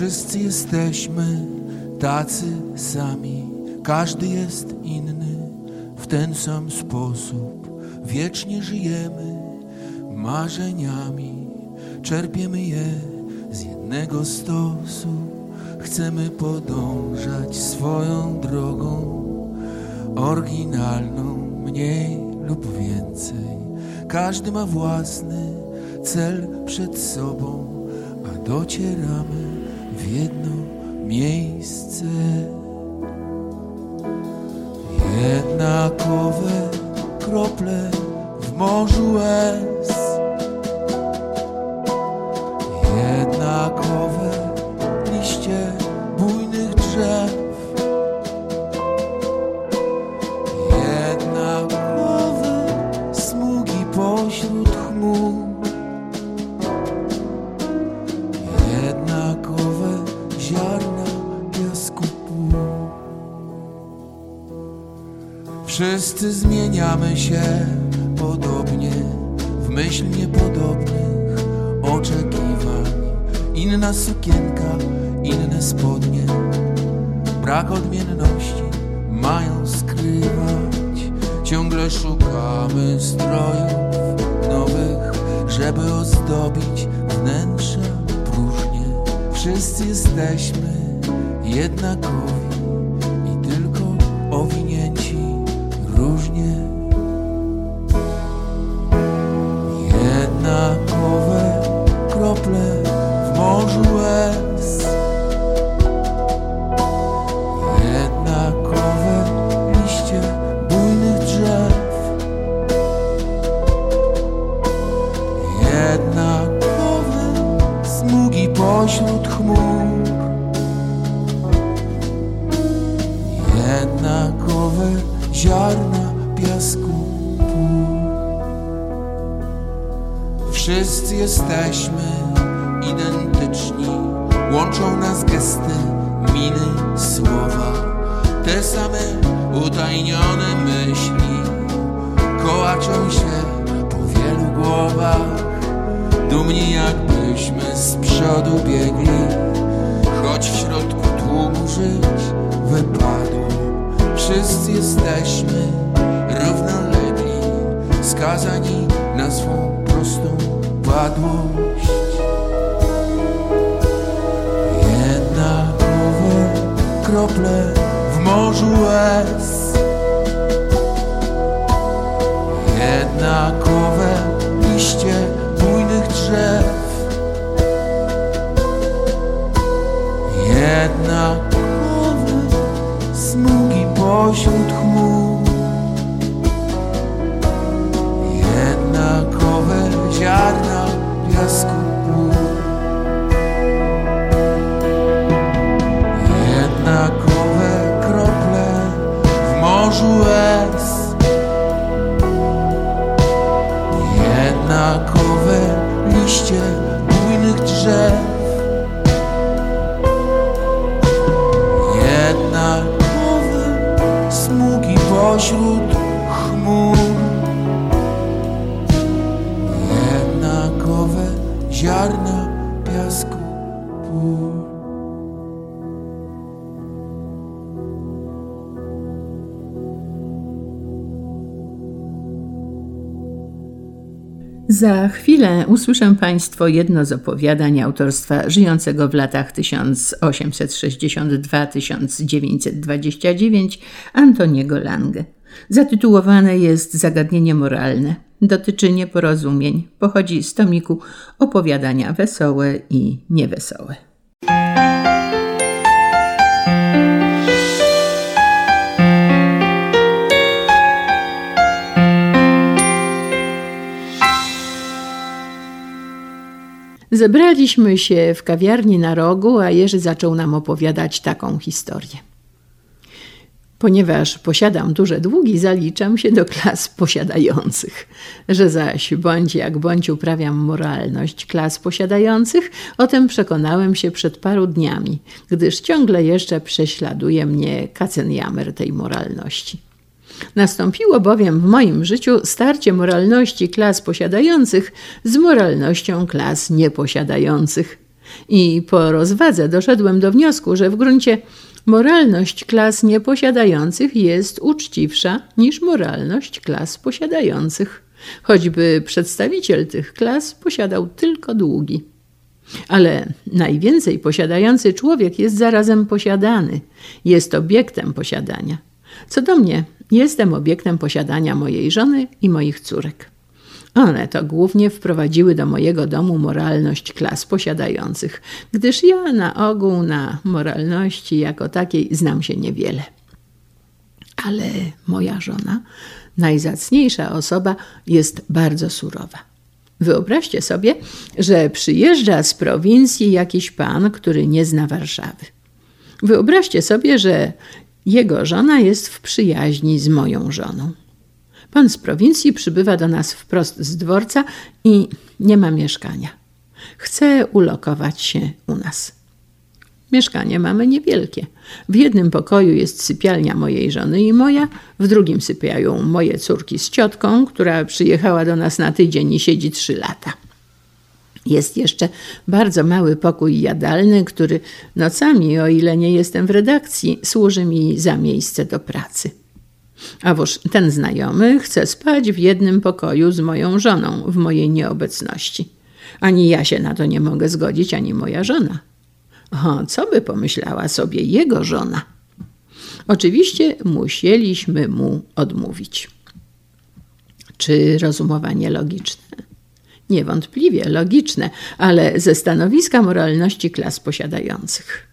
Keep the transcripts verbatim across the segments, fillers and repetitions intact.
Wszyscy jesteśmy tacy sami, każdy jest inny w ten sam sposób. Wiecznie żyjemy marzeniami, czerpiemy je z jednego stosu. Chcemy podążać swoją drogą, oryginalną, mniej lub więcej. Każdy ma własny cel przed sobą, a docieramy w jedno miejsce. Jednakowe krople w morzu łez, jednakowe liście bujnych drzew, jednakowe smugi pośród chmur, jednakowe ziarna piasku pół. Wszyscy zmieniamy się podobnie, w myśl niepodobnych oczekiwań. Inna sukienka, inne spodnie, brak odmienności mają skrywać. Ciągle szukamy strojów nowych, żeby ozdobić wnętrza próżnie. Wszyscy jesteśmy jednakowi i tylko owinięci różnie. Jednakowe krople w morzu łez, jednakowe liście bujnych drzew, jednakowe smugi pośród chmur, jednakowe ziarna piasku pół. Wszyscy jesteśmy identyczni, łączą nas gesty, miny, słowa. Te same utajnione myśli kołaczą się po wielu głowach. Dumni jakbyśmy z przodu biegli, choć w środku tłumu żyć wypadło. Wszyscy jesteśmy równolegli, skazani na swą prostą padłość. Jednakowe krople w morzu łez, jednakowe liście bujnych drzew, jednakowe smugi pośród chmur, jednakowe ziarna piasku pół. Jednakowe krople w morzu łez, jednakowe liście bujnych drzew, jednakowe smugi pośród chmur, jednakowe ziarna piasku pół. Za chwilę usłyszą Państwo jedno z opowiadań autorstwa żyjącego w latach tysiąc osiemset sześćdziesiąt dwa do tysiąc dziewięćset dwadzieścia dziewięć Antoniego Lange. Zatytułowane jest Zagadnienie moralne. Dotyczy nieporozumień. Pochodzi z tomiku Opowiadania wesołe i niewesołe. Zebraliśmy się w kawiarni na rogu, a Jerzy zaczął nam opowiadać taką historię. Ponieważ posiadam duże długi, zaliczam się do klas posiadających. Że zaś bądź jak bądź uprawiam moralność klas posiadających, o tym przekonałem się przed paru dniami, gdyż ciągle jeszcze prześladuje mnie kacenjamer tej moralności. Nastąpiło bowiem w moim życiu starcie moralności klas posiadających z moralnością klas nieposiadających. I po rozwadze doszedłem do wniosku, że w gruncie moralność klas nieposiadających jest uczciwsza niż moralność klas posiadających, choćby przedstawiciel tych klas posiadał tylko długi. Ale najwięcej posiadający człowiek jest zarazem posiadany, jest obiektem posiadania. Co do mnie, jestem obiektem posiadania mojej żony i moich córek. One to głównie wprowadziły do mojego domu moralność klas posiadających, gdyż ja na ogół na moralności jako takiej znam się niewiele. Ale moja żona, najzacniejsza osoba, jest bardzo surowa. Wyobraźcie sobie, że przyjeżdża z prowincji jakiś pan, który nie zna Warszawy. Wyobraźcie sobie, że jego żona jest w przyjaźni z moją żoną. Pan z prowincji przybywa do nas wprost z dworca i nie ma mieszkania. Chce ulokować się u nas. Mieszkanie mamy niewielkie. W jednym pokoju jest sypialnia mojej żony i moja, w drugim sypiają moje córki z ciotką, która przyjechała do nas na tydzień i siedzi trzy lata. Jest jeszcze bardzo mały pokój jadalny, który nocami, o ile nie jestem w redakcji, służy mi za miejsce do pracy. A wóż ten znajomy chce spać w jednym pokoju z moją żoną w mojej nieobecności. Ani ja się na to nie mogę zgodzić, ani moja żona. O, co by pomyślała sobie jego żona? Oczywiście musieliśmy mu odmówić. Czy rozumowanie logiczne? Niewątpliwie logiczne, ale ze stanowiska moralności klas posiadających.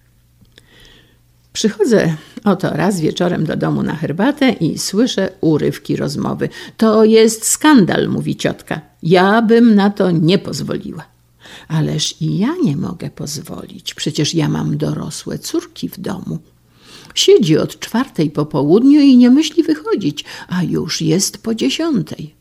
Przychodzę oto raz wieczorem do domu na herbatę i słyszę urywki rozmowy. To jest skandal, mówi ciotka. Ja bym na to nie pozwoliła. Ależ i ja nie mogę pozwolić. Przecież ja mam dorosłe córki w domu. Siedzi od czwartej po południu i nie myśli wychodzić, a już jest po dziesiątej.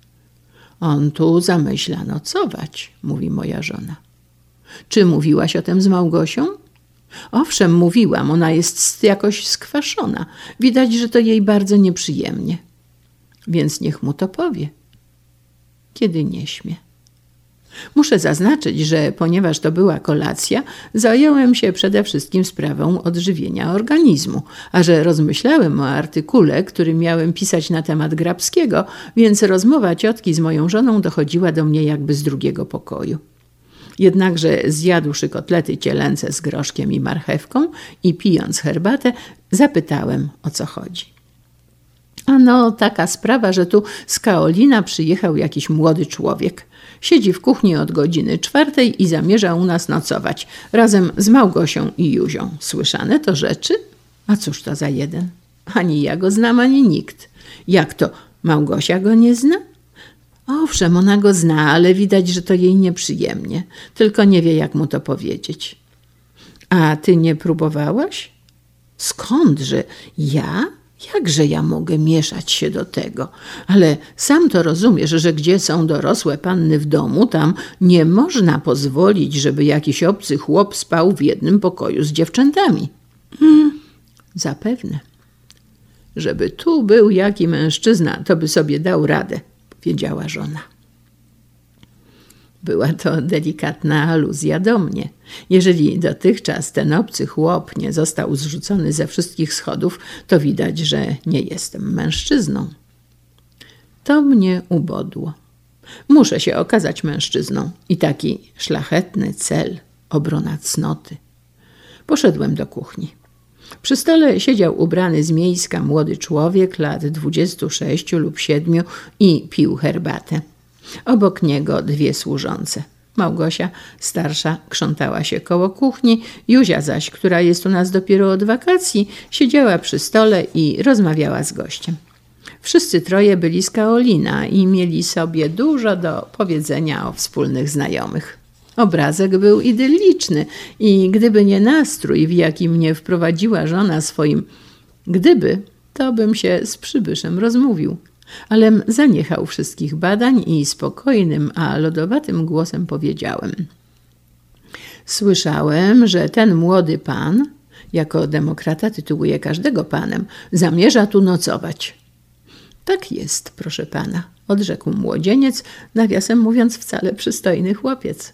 On tu zamyśla nocować, mówi moja żona. Czy mówiłaś o tym z Małgosią? Owszem, mówiłam, ona jest jakoś skwaszona. Widać, że to jej bardzo nieprzyjemnie. Więc niech mu to powie, kiedy nie śmie. Muszę zaznaczyć, że ponieważ to była kolacja, zająłem się przede wszystkim sprawą odżywienia organizmu, a że rozmyślałem o artykule, który miałem pisać na temat Grabskiego, więc rozmowa ciotki z moją żoną dochodziła do mnie jakby z drugiego pokoju. Jednakże zjadłszy kotlety cielęce z groszkiem i marchewką i pijąc herbatę, zapytałem, o co chodzi. Ano, taka sprawa, że tu z Kaolina przyjechał jakiś młody człowiek. Siedzi w kuchni od godziny czwartej i zamierza u nas nocować, razem z Małgosią i Juzią. Słyszane to rzeczy? A cóż to za jeden? Ani ja go znam, ani nikt. Jak to, Małgosia go nie zna? Owszem, ona go zna, ale widać, że to jej nieprzyjemnie. Tylko nie wie, jak mu to powiedzieć. A ty nie próbowałaś? Skądże? Ja? Jakże ja mogę mieszać się do tego? Ale sam to rozumiesz, że gdzie są dorosłe panny w domu, tam nie można pozwolić, żeby jakiś obcy chłop spał w jednym pokoju z dziewczętami. Hmm, zapewne. Żeby tu był jaki mężczyzna, to by sobie dał radę, powiedziała żona. Była to delikatna aluzja do mnie. Jeżeli dotychczas ten obcy chłop nie został zrzucony ze wszystkich schodów, to widać, że nie jestem mężczyzną. To mnie ubodło. Muszę się okazać mężczyzną i taki szlachetny cel, obrona cnoty. Poszedłem do kuchni. Przy stole siedział ubrany z miejska młody człowiek lat dwudziestu sześciu lub siedmiu i pił herbatę. Obok niego dwie służące. Małgosia, starsza, krzątała się koło kuchni, Juzia zaś, która jest u nas dopiero od wakacji, siedziała przy stole i rozmawiała z gościem. Wszyscy troje byli z Kaolina i mieli sobie dużo do powiedzenia o wspólnych znajomych. Obrazek był idylliczny i gdyby nie nastrój, w jaki mnie wprowadziła żona swoim gdyby, to bym się z przybyszem rozmówił. Alem zaniechał wszystkich badań i spokojnym, a lodowatym głosem powiedziałem. Słyszałem, że ten młody pan, jako demokrata tytułuje każdego panem, zamierza tu nocować. Tak jest, proszę pana, odrzekł młodzieniec, nawiasem mówiąc wcale przystojny chłopiec.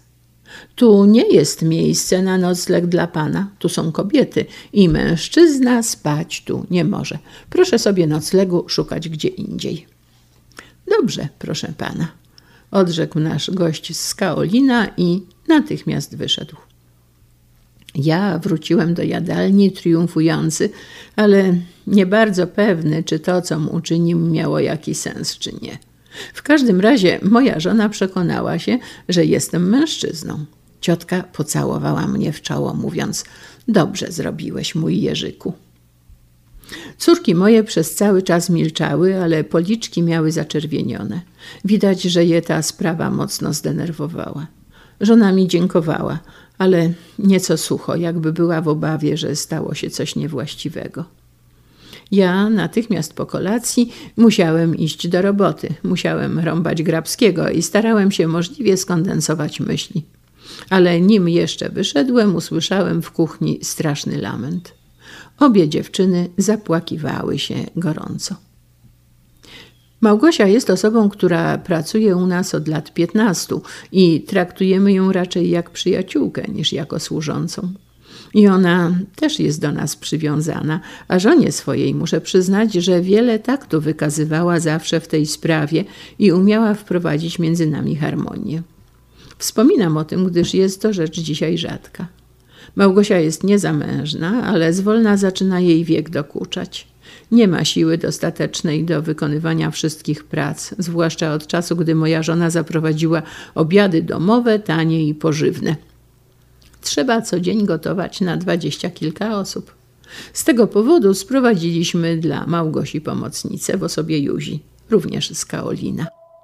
Tu nie jest miejsce na nocleg dla pana, tu są kobiety i mężczyzna spać tu nie może. Proszę sobie noclegu szukać gdzie indziej. Dobrze, proszę pana, odrzekł nasz gość z Kaolina i natychmiast wyszedł. Ja wróciłem do jadalni triumfujący, ale nie bardzo pewny, czy to, co mu uczynił, miało jakiś sens, czy nie. W każdym razie moja żona przekonała się, że jestem mężczyzną. Ciotka pocałowała mnie w czoło, mówiąc: dobrze zrobiłeś, mój Jerzyku. Córki moje przez cały czas milczały, ale policzki miały zaczerwienione. Widać, że je ta sprawa mocno zdenerwowała. Żona mi dziękowała, ale nieco sucho, jakby była w obawie, że stało się coś niewłaściwego. Ja natychmiast po kolacji musiałem iść do roboty. Musiałem rąbać Grabskiego i starałem się możliwie skondensować myśli. Ale nim jeszcze wyszedłem, usłyszałem w kuchni straszny lament. Obie dziewczyny zapłakiwały się gorąco. Małgosia jest osobą, która pracuje u nas od lat piętnastu i traktujemy ją raczej jak przyjaciółkę niż jako służącą. I ona też jest do nas przywiązana, a żonie swojej muszę przyznać, że wiele taktu wykazywała zawsze w tej sprawie i umiała wprowadzić między nami harmonię. Wspominam o tym, gdyż jest to rzecz dzisiaj rzadka. Małgosia jest niezamężna, ale zwolna zaczyna jej wiek dokuczać. Nie ma siły dostatecznej do wykonywania wszystkich prac, zwłaszcza od czasu, gdy moja żona zaprowadziła obiady domowe, tanie i pożywne. Trzeba co dzień gotować na dwadzieścia kilka osób. Z tego powodu sprowadziliśmy dla Małgosi pomocnicę w osobie Józi, również z Kaolina.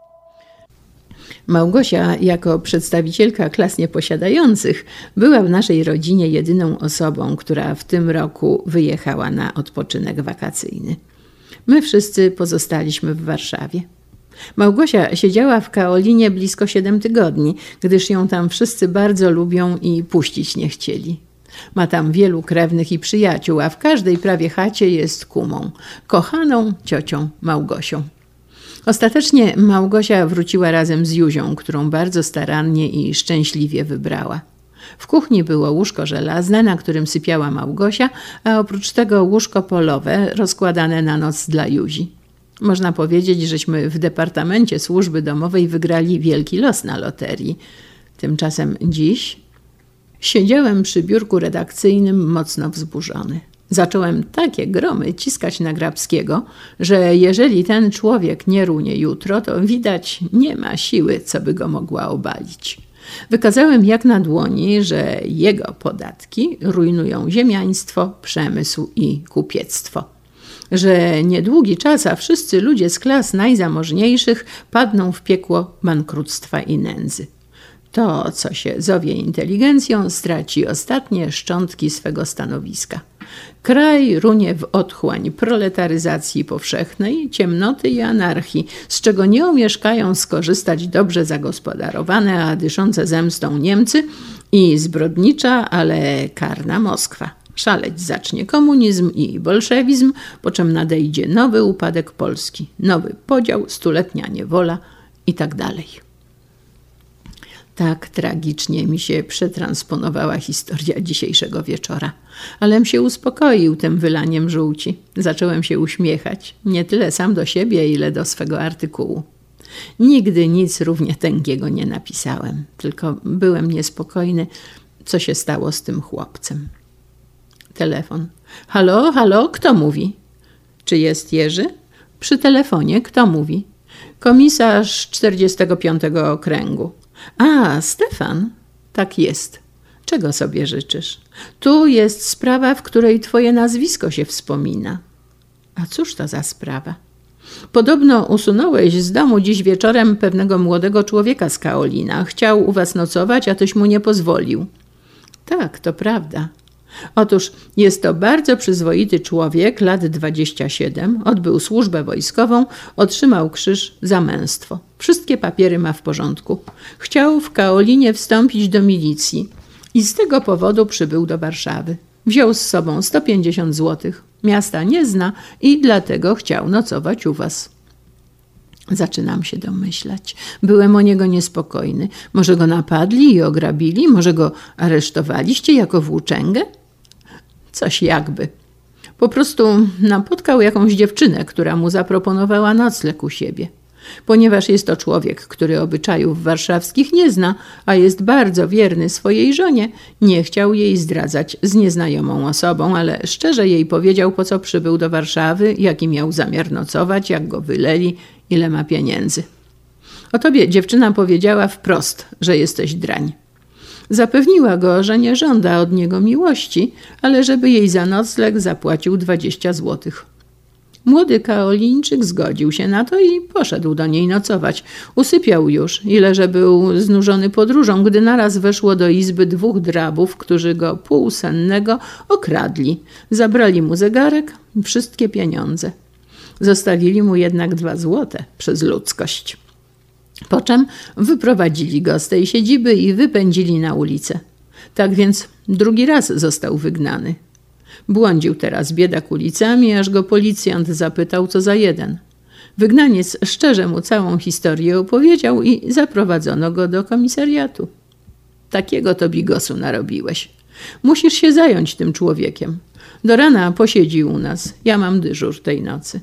Małgosia, jako przedstawicielka klas nieposiadających, była w naszej rodzinie jedyną osobą, która w tym roku wyjechała na odpoczynek wakacyjny. My wszyscy pozostaliśmy w Warszawie. Małgosia siedziała w Kaolinie blisko siedem tygodni, gdyż ją tam wszyscy bardzo lubią i puścić nie chcieli. Ma tam wielu krewnych i przyjaciół, a w każdej prawie chacie jest kumą, kochaną ciocią Małgosią. Ostatecznie Małgosia wróciła razem z Józią, którą bardzo starannie i szczęśliwie wybrała. W kuchni było łóżko żelazne, na którym sypiała Małgosia, a oprócz tego łóżko polowe rozkładane na noc dla Józi. Można powiedzieć, żeśmy w Departamencie Służby Domowej wygrali wielki los na loterii. Tymczasem dziś siedziałem przy biurku redakcyjnym mocno wzburzony. Zacząłem takie gromy ciskać na Grabskiego, że jeżeli ten człowiek nie runie jutro, to widać nie ma siły, co by go mogła obalić. Wykazałem jak na dłoni, że jego podatki rujnują ziemiaństwo, przemysł i kupiectwo. Że niedługi czas, a wszyscy ludzie z klas najzamożniejszych padną w piekło bankructwa i nędzy. To, co się zowie inteligencją, straci ostatnie szczątki swego stanowiska. Kraj runie w otchłań proletaryzacji powszechnej, ciemnoty i anarchii, z czego nie omieszkają skorzystać dobrze zagospodarowane, a dyszące zemstą Niemcy i zbrodnicza, ale karna Moskwa. Szaleć zacznie komunizm i bolszewizm, po czym nadejdzie nowy upadek Polski, nowy podział, stuletnia niewola i tak dalej. Tak tragicznie mi się przetransponowała historia dzisiejszego wieczora. Alem się uspokoił tym wylaniem żółci. Zacząłem się uśmiechać, nie tyle sam do siebie, ile do swego artykułu. Nigdy nic równie tęgiego nie napisałem, tylko byłem niespokojny, co się stało z tym chłopcem. Telefon. Halo, halo, kto mówi? Czy jest Jerzy? Przy telefonie, kto mówi? Komisarz czterdziestego piątego okręgu. A, Stefan? Tak jest. Czego sobie życzysz? Tu jest sprawa, w której twoje nazwisko się wspomina. A cóż to za sprawa? Podobno usunąłeś z domu dziś wieczorem pewnego młodego człowieka z Kaolina. Chciał u was nocować, a tyś mu nie pozwolił. Tak, to prawda. Otóż jest to bardzo przyzwoity człowiek, lat dwadzieścia siedem, odbył służbę wojskową, otrzymał krzyż za męstwo. Wszystkie papiery ma w porządku. Chciał w Kaolinie wstąpić do milicji i z tego powodu przybył do Warszawy. Wziął z sobą sto pięćdziesiąt złotych. Miasta nie zna i dlatego chciał nocować u was. Zaczynam się domyślać. Byłem o niego niespokojny. Może go napadli i ograbili? Może go aresztowaliście jako włóczęgę? Coś jakby. Po prostu napotkał jakąś dziewczynę, która mu zaproponowała nocleg u siebie. Ponieważ jest to człowiek, który obyczajów warszawskich nie zna, a jest bardzo wierny swojej żonie, nie chciał jej zdradzać z nieznajomą osobą, ale szczerze jej powiedział, po co przybył do Warszawy, jaki miał zamiar nocować, jak go wyleli, ile ma pieniędzy. O tobie dziewczyna powiedziała wprost, że jesteś drań. Zapewniła go, że nie żąda od niego miłości, ale żeby jej za nocleg zapłacił dwadzieścia złotych. Młody Kaolińczyk zgodził się na to i poszedł do niej nocować. Usypiał już, ile że był znużony podróżą, gdy naraz weszło do izby dwóch drabów, którzy go półsennego okradli. Zabrali mu zegarek i wszystkie pieniądze. Zostawili mu jednak dwa złote przez ludzkość. Po czym wyprowadzili go z tej siedziby i wypędzili na ulicę. Tak więc drugi raz został wygnany. Błądził teraz biedak ulicami, aż go policjant zapytał, co za jeden. Wygnaniec szczerze mu całą historię opowiedział i zaprowadzono go do komisariatu. Takiego to bigosu narobiłeś. Musisz się zająć tym człowiekiem. Do rana posiedzi u nas. Ja mam dyżur tej nocy.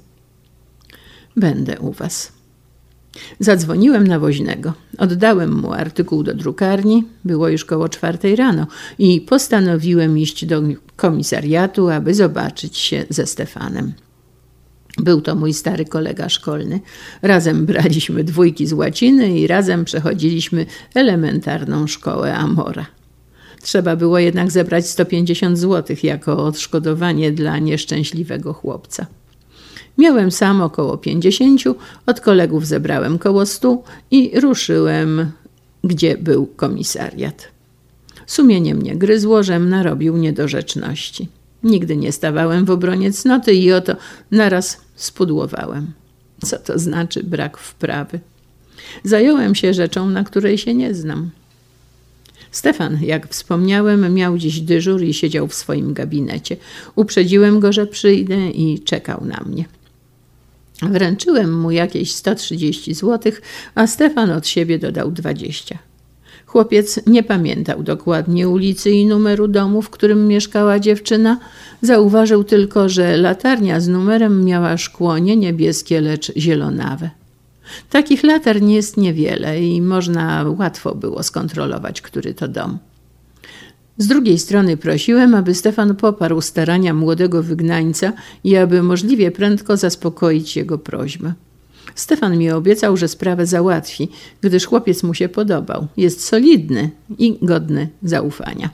Będę u was. Zadzwoniłem na woźnego. Oddałem mu artykuł do drukarni. Było już koło czwartej rano i postanowiłem iść do komisariatu, aby zobaczyć się ze Stefanem. Był to mój stary kolega szkolny. Razem braliśmy dwójki z łaciny i razem przechodziliśmy elementarną szkołę Amora. Trzeba było jednak zebrać sto pięćdziesiąt złotych jako odszkodowanie dla nieszczęśliwego chłopca. Miałem sam około pięćdziesięciu, od kolegów zebrałem koło stu i ruszyłem, gdzie był komisariat. Sumienie mnie gryzło, żem narobił niedorzeczności. Nigdy nie stawałem w obronie cnoty i oto naraz spudłowałem. Co to znaczy brak wprawy? Zająłem się rzeczą, na której się nie znam. Stefan, jak wspomniałem, miał dziś dyżur i siedział w swoim gabinecie. Uprzedziłem go, że przyjdę i czekał na mnie. Wręczyłem mu jakieś sto trzydzieści złotych, a Stefan od siebie dodał dwadzieścia. Chłopiec nie pamiętał dokładnie ulicy i numeru domu, w którym mieszkała dziewczyna. Zauważył tylko, że latarnia z numerem miała szkło nie niebieskie, lecz zielonawe. Takich latarń jest niewiele i można łatwo było skontrolować, który to dom. Z drugiej strony prosiłem, aby Stefan poparł starania młodego wygnańca i aby możliwie prędko zaspokoić jego prośbę. Stefan mi obiecał, że sprawę załatwi, gdyż chłopiec mu się podobał. Jest solidny i godny zaufania.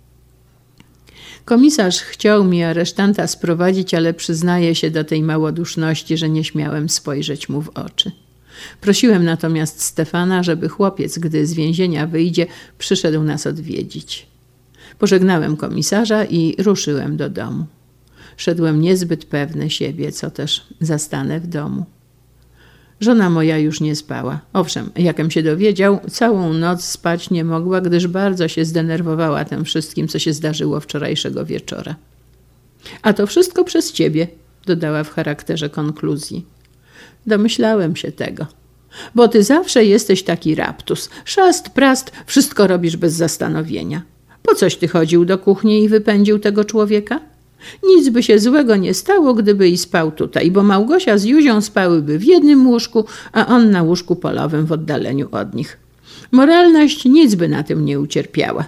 Komisarz chciał mi aresztanta sprowadzić, ale przyznaję się do tej małoduszności, że nie śmiałem spojrzeć mu w oczy. Prosiłem natomiast Stefana, żeby chłopiec, gdy z więzienia wyjdzie, przyszedł nas odwiedzić. Pożegnałem komisarza i ruszyłem do domu. Szedłem niezbyt pewny siebie, co też zastanę w domu. Żona moja już nie spała. Owszem, jakem się dowiedział, całą noc spać nie mogła, gdyż bardzo się zdenerwowała tym wszystkim, co się zdarzyło wczorajszego wieczora. A to wszystko przez ciebie, dodała w charakterze konkluzji. Domyślałem się tego. Bo ty zawsze jesteś taki raptus. Szast, prast, wszystko robisz bez zastanowienia. Po coś ty chodził do kuchni i wypędził tego człowieka? Nic by się złego nie stało, gdyby i spał tutaj, bo Małgosia z Józią spałyby w jednym łóżku, a on na łóżku polowym w oddaleniu od nich. Moralność nic by na tym nie ucierpiała.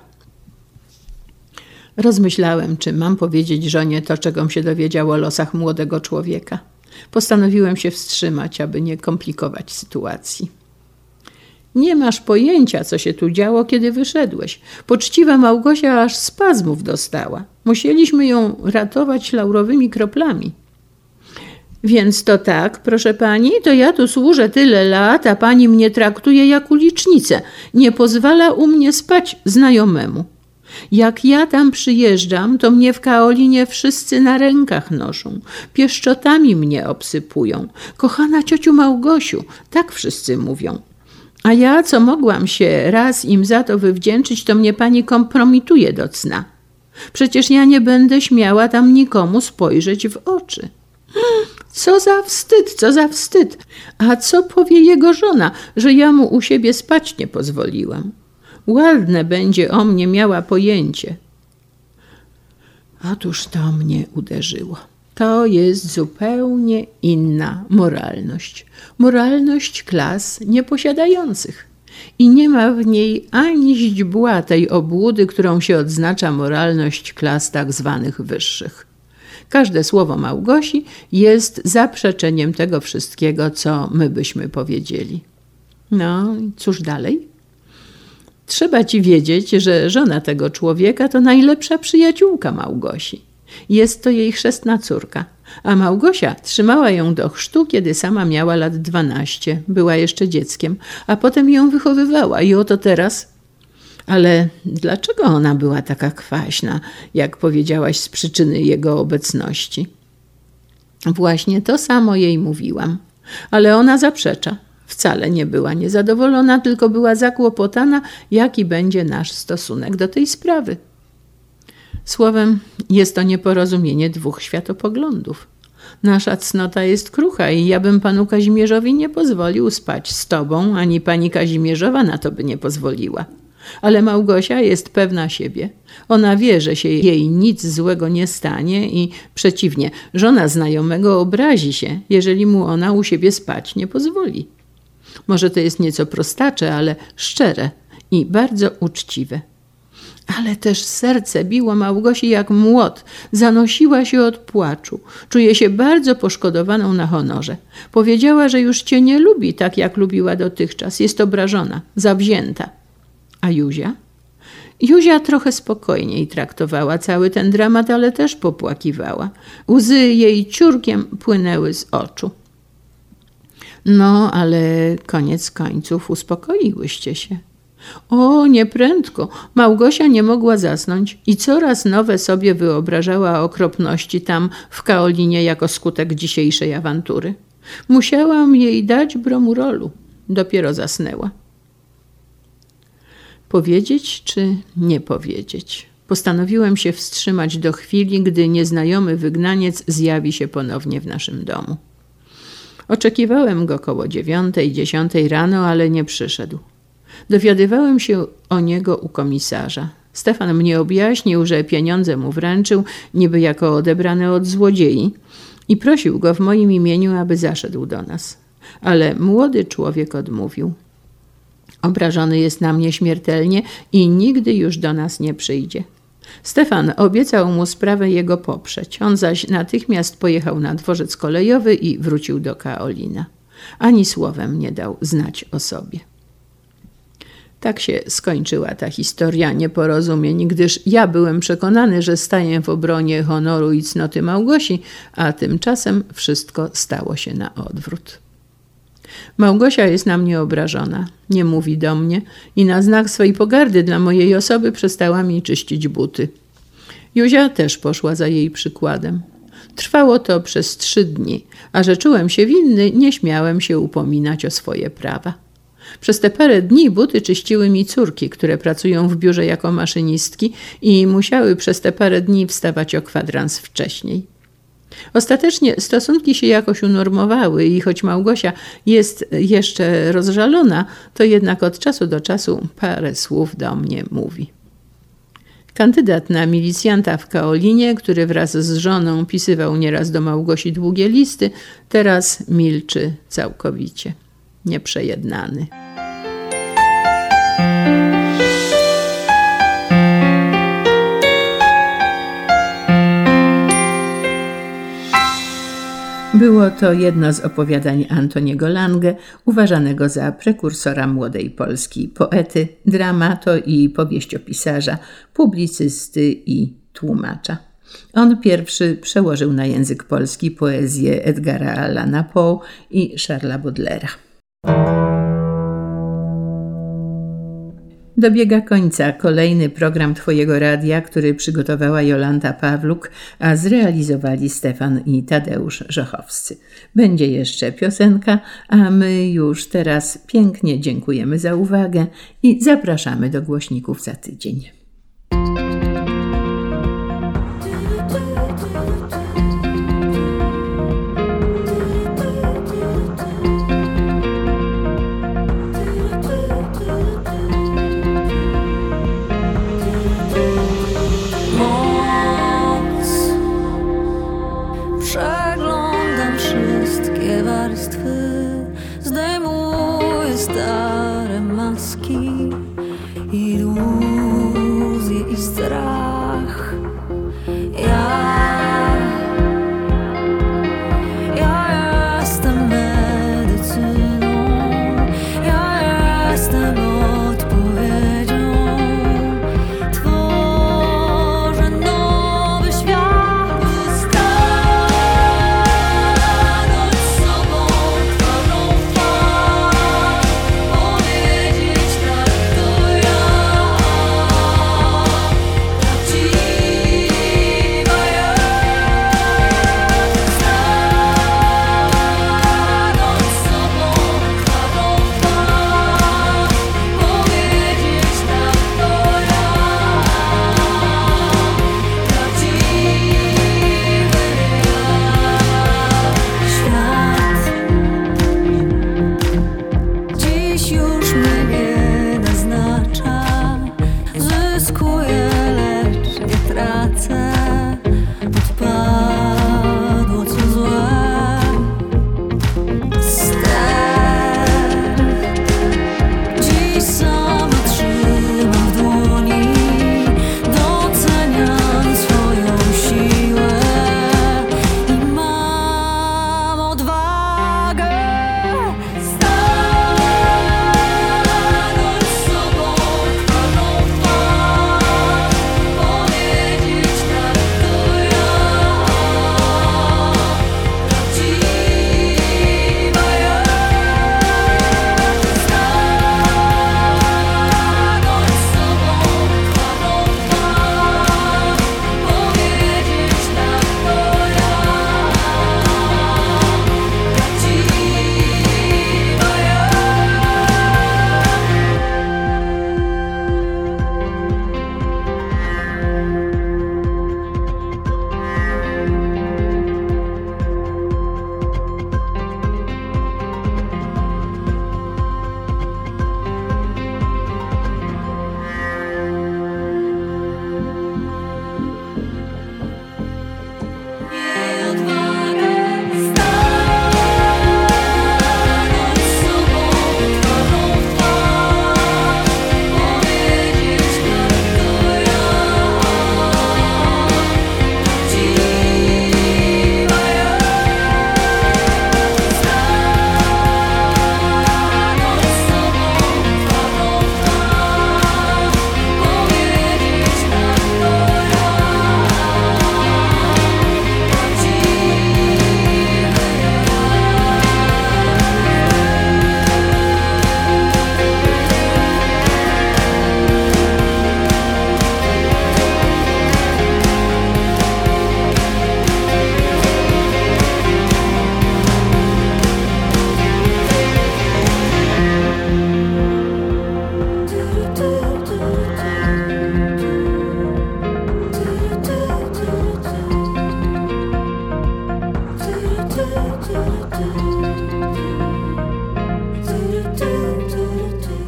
Rozmyślałem, czy mam powiedzieć żonie to, czegom się dowiedział o losach młodego człowieka. Postanowiłem się wstrzymać, aby nie komplikować sytuacji. Nie masz pojęcia, co się tu działo, kiedy wyszedłeś. Poczciwa Małgosia aż spazmów dostała. Musieliśmy ją ratować laurowymi kroplami. Więc to tak, proszę pani, to ja tu służę tyle lat, a pani mnie traktuje jak ulicznicę. Nie pozwala u mnie spać znajomemu. Jak ja tam przyjeżdżam, to mnie w Kaolinie wszyscy na rękach noszą. Pieszczotami mnie obsypują. Kochana ciociu Małgosiu, tak wszyscy mówią. A ja, co mogłam się raz im za to wywdzięczyć, to mnie pani kompromituje do cna. Przecież ja nie będę śmiała tam nikomu spojrzeć w oczy. Co za wstyd, co za wstyd. A co powie jego żona, że ja mu u siebie spać nie pozwoliłam? Ładne będzie o mnie miała pojęcie. Otóż to mnie uderzyło. To jest zupełnie inna moralność. Moralność klas nieposiadających. I nie ma w niej ani źdźbła tej obłudy, którą się odznacza moralność klas tak zwanych wyższych. Każde słowo Małgosi jest zaprzeczeniem tego wszystkiego, co my byśmy powiedzieli. No, cóż dalej? Trzeba ci wiedzieć, że żona tego człowieka to najlepsza przyjaciółka Małgosi. Jest to jej chrzestna córka, a Małgosia trzymała ją do chrztu, kiedy sama miała lat dwanaście, była jeszcze dzieckiem, a potem ją wychowywała i oto teraz... Ale dlaczego ona była taka kwaśna, jak powiedziałaś, z przyczyny jego obecności? Właśnie to samo jej mówiłam, ale ona zaprzecza. Wcale nie była niezadowolona, tylko była zakłopotana, jaki będzie nasz stosunek do tej sprawy. Słowem, jest to nieporozumienie dwóch światopoglądów. Nasza cnota jest krucha i ja bym panu Kazimierzowi nie pozwolił spać z tobą, ani pani Kazimierzowa na to by nie pozwoliła. Ale Małgosia jest pewna siebie. Ona wie, że się jej nic złego nie stanie i przeciwnie, żona znajomego obrazi się, jeżeli mu ona u siebie spać nie pozwoli. Może to jest nieco prostacze, ale szczere i bardzo uczciwe. Ale też serce biło Małgosi jak młot. Zanosiła się od płaczu. Czuje się bardzo poszkodowaną na honorze. Powiedziała, że już cię nie lubi tak, jak lubiła dotychczas. Jest obrażona, zawzięta. A Józia? Józia trochę spokojniej traktowała cały ten dramat, ale też popłakiwała. Łzy jej ciurkiem płynęły z oczu. No, ale koniec końców uspokoiłyście się. O, nieprędko. Małgosia nie mogła zasnąć i coraz nowe sobie wyobrażała okropności tam w Kaolinie jako skutek dzisiejszej awantury. Musiałam jej dać bromurolu. Dopiero zasnęła. Powiedzieć czy nie powiedzieć? Postanowiłem się wstrzymać do chwili, gdy nieznajomy wygnaniec zjawi się ponownie w naszym domu. Oczekiwałem go koło dziewiątej, dziesiątej rano, ale nie przyszedł. Dowiadywałem się o niego u komisarza. Stefan mnie objaśnił, że pieniądze mu wręczył, niby jako odebrane od złodziei, i prosił go w moim imieniu, aby zaszedł do nas. Ale młody człowiek odmówił. Obrażony jest na mnie śmiertelnie i nigdy już do nas nie przyjdzie. Stefan obiecał mu sprawę jego poprzeć. On zaś natychmiast pojechał na dworzec kolejowy i wrócił do Kaolina. Ani słowem nie dał znać o sobie. Tak się skończyła ta historia nieporozumień, gdyż ja byłem przekonany, że staję w obronie honoru i cnoty Małgosi, a tymczasem wszystko stało się na odwrót. Małgosia jest na mnie obrażona, nie mówi do mnie i na znak swej pogardy dla mojej osoby przestała mi czyścić buty. Józia też poszła za jej przykładem. Trwało to przez trzy dni, a że czułem się winny, nie śmiałem się upominać o swoje prawa. Przez te parę dni buty czyściły mi córki, które pracują w biurze jako maszynistki i musiały przez te parę dni wstawać o kwadrans wcześniej. Ostatecznie stosunki się jakoś unormowały i choć Małgosia jest jeszcze rozżalona, to jednak od czasu do czasu parę słów do mnie mówi. Kandydat na milicjanta w Kaolinie, który wraz z żoną pisywał nieraz do Małgosi długie listy, teraz milczy całkowicie, nieprzejednany. Było to jedno z opowiadań Antoniego Lange, uważanego za prekursora młodej Polski, poety, dramato i powieściopisarza, publicysty i tłumacza. On pierwszy przełożył na język polski poezję Edgara Allana Poe i Charlesa Baudelaira. Dobiega końca kolejny program Twojego Radia, który przygotowała Jolanta Pawluk, a zrealizowali Stefan i Tadeusz Żochowscy. Będzie jeszcze piosenka, a my już teraz pięknie dziękujemy za uwagę i zapraszamy do głośników za tydzień. stare maski, iluzje i strach. Ja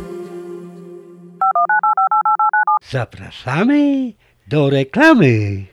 Zapraszamy do reklamy.